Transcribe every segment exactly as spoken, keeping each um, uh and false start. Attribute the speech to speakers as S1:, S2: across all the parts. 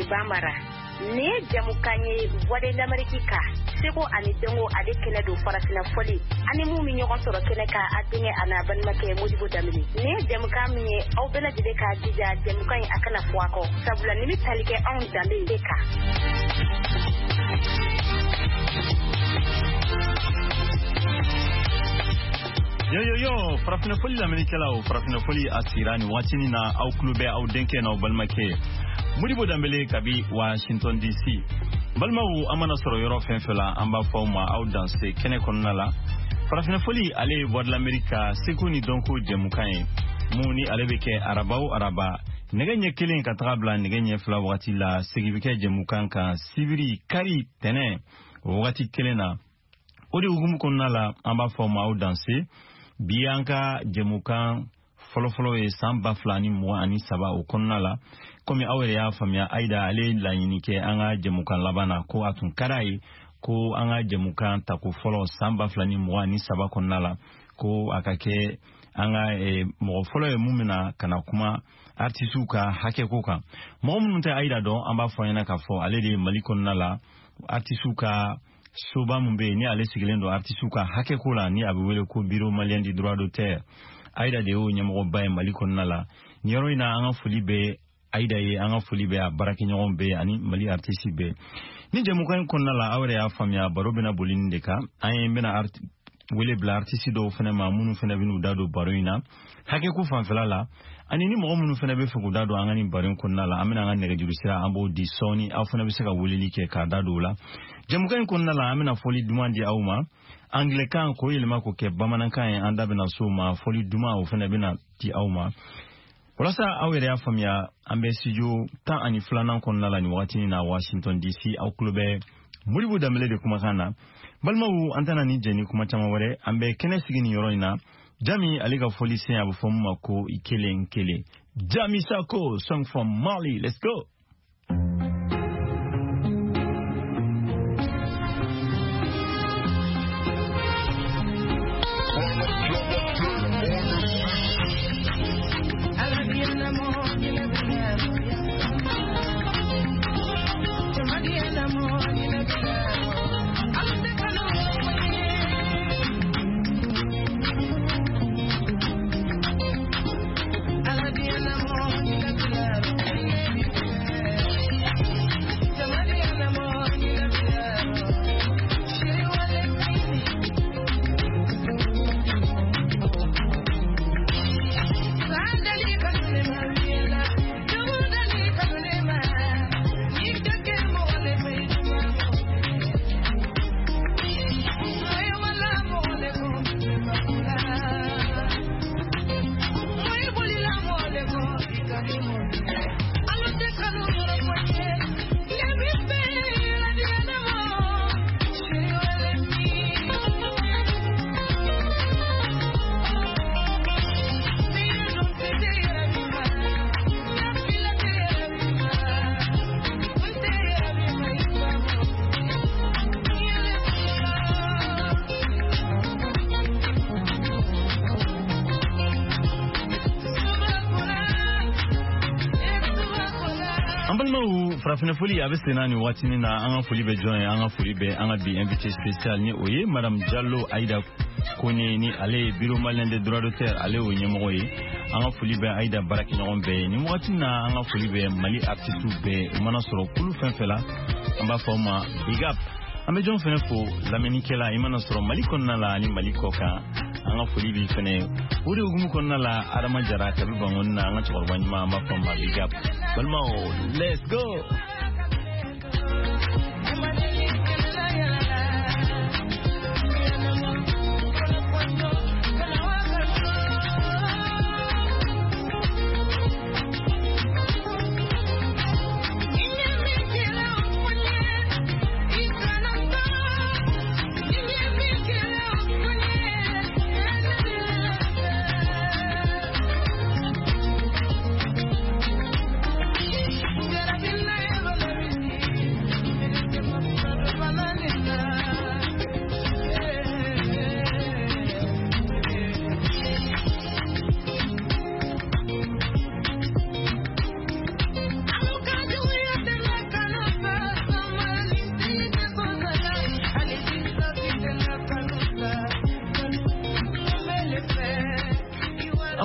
S1: Bamara ne jamukanye wade d'Amerika seko ani dengo ade kene do farasina foli ani mu mi ñogon soro kene ka adinge ana ban make Modibo Dambélé ne jamukam ni aw bela de ka dija jamukay akana fuako sabula ni talike on Dambélé ka
S2: yo yo yo farafina foli l'Amerika la o farafina foli asirani watini na aw klube aw denke na balmake Modibo Dambélé kabi Washington D C balmawu amana soro yoro fenfela amba fawma aw danse kene konna la farafina foli ale voix de l'Amérique sekuni donko jemukaye muni alebeke arabaw araba neganye kilin katrabla neganye fla wati la segibike jemukanka sibiri kari tene wati kelena odi ugumu konna la amba fawma aw danse bianka jemukan folo folo e samba flani mo ani saba o konna la komi awere ya famia aida ale la yinike anga jemukan labana ko atun karai ko anga jemukan tako folo samba flani mo ani saba konna la ko akake anga e mo folo e mumina kana kuma artisu ka hake ko kan mo munte aida do amba foyena ka fo ale de malikonna la artisu ka soba mumbe ni ale sigilendo artisu ka hake ko la ni abwele ko biro malien di droit d'auteur aida de o nyamo baye malikonna la nyoro ina anga fulibe aida ye anga fulibe a baraki nyon be ani mali artiste be ni jemukan konna la awre ya famia barobena bolinde ka ay mena art wele bla artiste do fena mamunu fena binu dado baroina hake ku fanfela la ani ni mo munu fena be fugu dado anga ni barin konna la amina anga nege jurusira ambo di soni afuna be saka wele ke ka dado la jemukan konna la amina foli dumandi awma Anglican ko yelma ko ke bamanankan anda bena soma foli duma o fena bena ti awma wala sa awere ya famia ambe studio ta ani flana konna la ni wati na Washington D C au clube Modibo Dambélé de kuma kana balmawu antana ni jeni kuma chama wore ambe kene sigini yoroina jami aliga foli sen abu fomma ko ikele nkele Jami Sako song from Mali. Let's go. Farafina foli abese nani watini na anga foli be join anga foli be anga bi invité spécial ni oye madame Diallo Aïda Kone ni ale bureau malien de droit d'auteur ale o nyemo ye anga foli be Aïda baraki nyon be ni watini na anga foli be Mali artiste be mana soro kulu fenfela amba foma big up ame jon fene fo lamenikela imana soro Mali konna la ni Mali koka anga foli bi fene uri ugumu konna la adama jara kabi bangon na anga chorwa nyima amba foma big up balma let's go.
S3: Never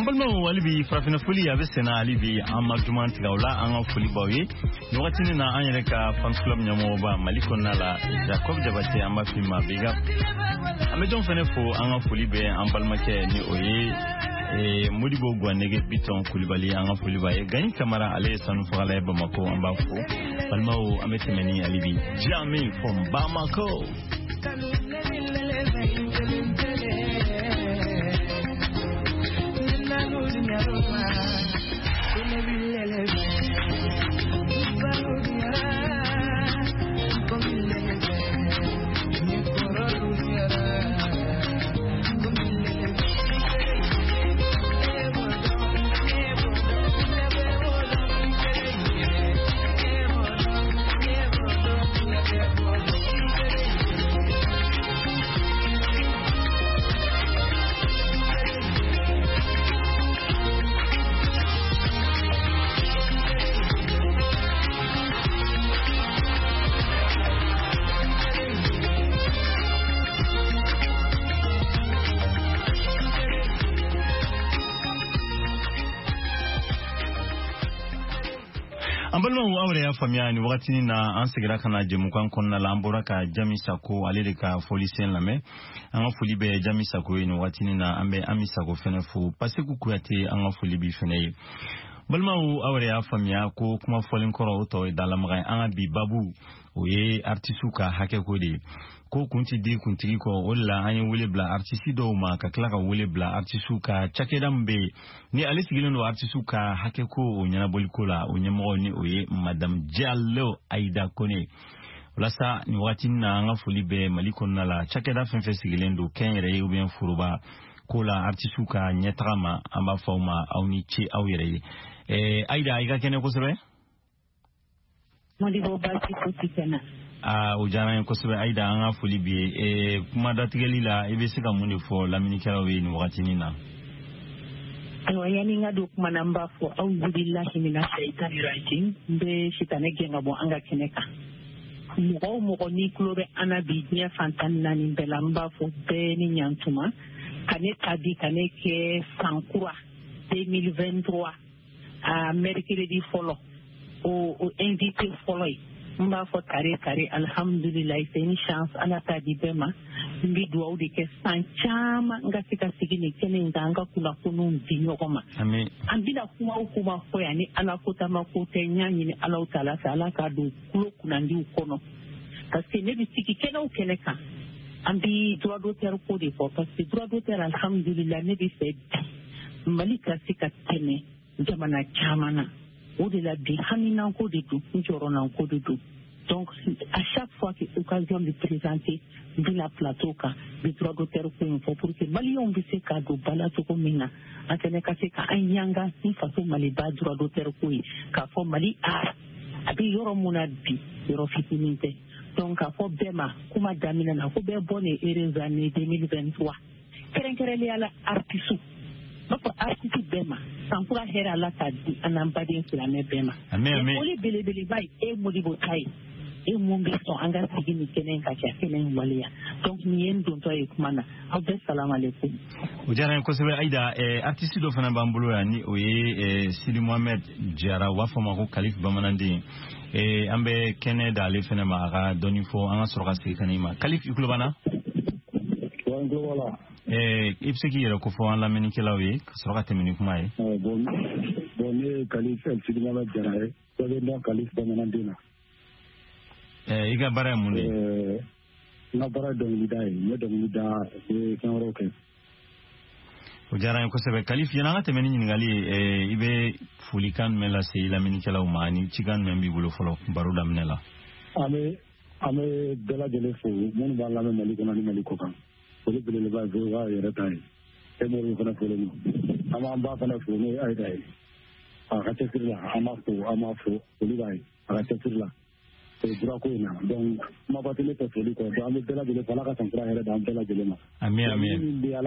S2: ambalma walibi farafina foli abe sena alibi amajuman tigawla anga foli bawe ni watini na anyere ka fan club nyamo ba maliko nala Jacob Jabate amba fima biga amejon fene fo anga foli be ambalma ke ni oye e Modibo Gwanege Biton Kulibali anga foli bae gani kamara ale sanu fala ba mako amba fo palmao ametemeni alibi Jami from Bamako. Ambalma awre ya famia ni wakati na ansegira kana jemukan konna lambora ka Jami Sako alele ka folisien lame anga fulibe Jami Sako ni wakati na ambe Ami Sako fenefu pasiku kuyate anga fulibi fene balma awre ya famia ko kuma folin koro oto dalamga anga bi babu oye artisuka hake kodi ko kunti di kunti ko wala anyi wule bla artisi do ma ka klaka wule bla artisuka chakedambe ni alisigilendo artisuka hake ko onyana bolikola onyemo ni oye Madame Diallo Aida Kone wala ni wakati na nga fulibe maliko nala chakeda fenfe sigilendo kenre ubien furuba kola artisuka nyetrama amba fauma auni chi awire eh Aida iga kene ko sebe
S3: Modibo basi ko tikena
S2: a ujana ko sebe Aida anga fulibe e kuma datigelila ebesika mundi fo laminikera we ni wakati nina
S3: Ayo yani ngadu kuma namba fo auzu billahi minash shaitani rajim be shitane genga bo anga keneka mugo mugo ni klobe anabi nya fantanna ni belamba fo be ni nyantuma kane tabi kane ke sankura deux mille vingt-trois a mercredi folo o o invité folo mba fo tare tare alhamdulillah c'est une chance ala tabi bema mbi duwa de ke sanchama ngasika sigini kene nganga kuna kunu binyokoma
S2: amen
S3: ambila kuma kuma fo yani ala kota makote nyanyi ni ala utala ala ka do kulo kuna ndi ukono parce que ne bisiki kena o keneka ambi droit d'auteur ko de fo parce que droit d'auteur alhamdulillah ne bi fait malika sika tene jamana chamana au de la bi hamina ko de tout njorona ko de tout. Donc, à chaque fois qu'il y a l'occasion de présenter de la plateau, des droits d'auteur pour que Mali on puisse cadeau balato comme mina, en tenant qu'à ce qu'un yanga ni façon maliba droit d'auteur pour qu'à fond Mali ah, abi yoro monabi yoro fitinité. Donc à fond bema, comme damina na fond bonne et heureuse année deux mille vingt-trois. Keren kerele ala artisu. Bako artisu bema, sans pour hera la tadi anambadi sur la bema.
S2: Amen amen.
S3: Oli bele bele bay e Modibo tai. Et mon son anga sigini kenen kacha kenen walia donc ni en don toy kumana abbe salam alaikum
S2: ujana ko sebe Aida e artiste do fana bambulo ya ni oye e Sidi Mohamed Diara wafo mako Kalif bamanandi e ambe kene dale fana ma ga doni fo anga sorga se kanima Kalif ikulo bana
S4: wango wala
S2: e ipseki yero ko fo an la meni kelawi sorga temini kuma e
S4: bon bon Kalif Sidi Mohamed Diara e ko do Kalif bamanandi na
S2: eh iga bara munde
S4: eh na bara dong lidai ne dong lida e kanro ke
S2: o jara ko sebe Kalif yana ngate meni ngali e ibe fulikan mela se ila mini kala umani chigan membi bulo folo baruda mnela
S4: ame ame dela dele fo mon ba la me mali ko na ni mali ko kan ko le bele ba zo wa yere tai e mo ru kana fo le ama amba kana fo ne ai dai a ka te kirla ama fo ama fo ko li bai a ka te kirla donc ma batele ko foli ko do am dela dele fala ka sankra hele dam dela dele ma
S2: amen amen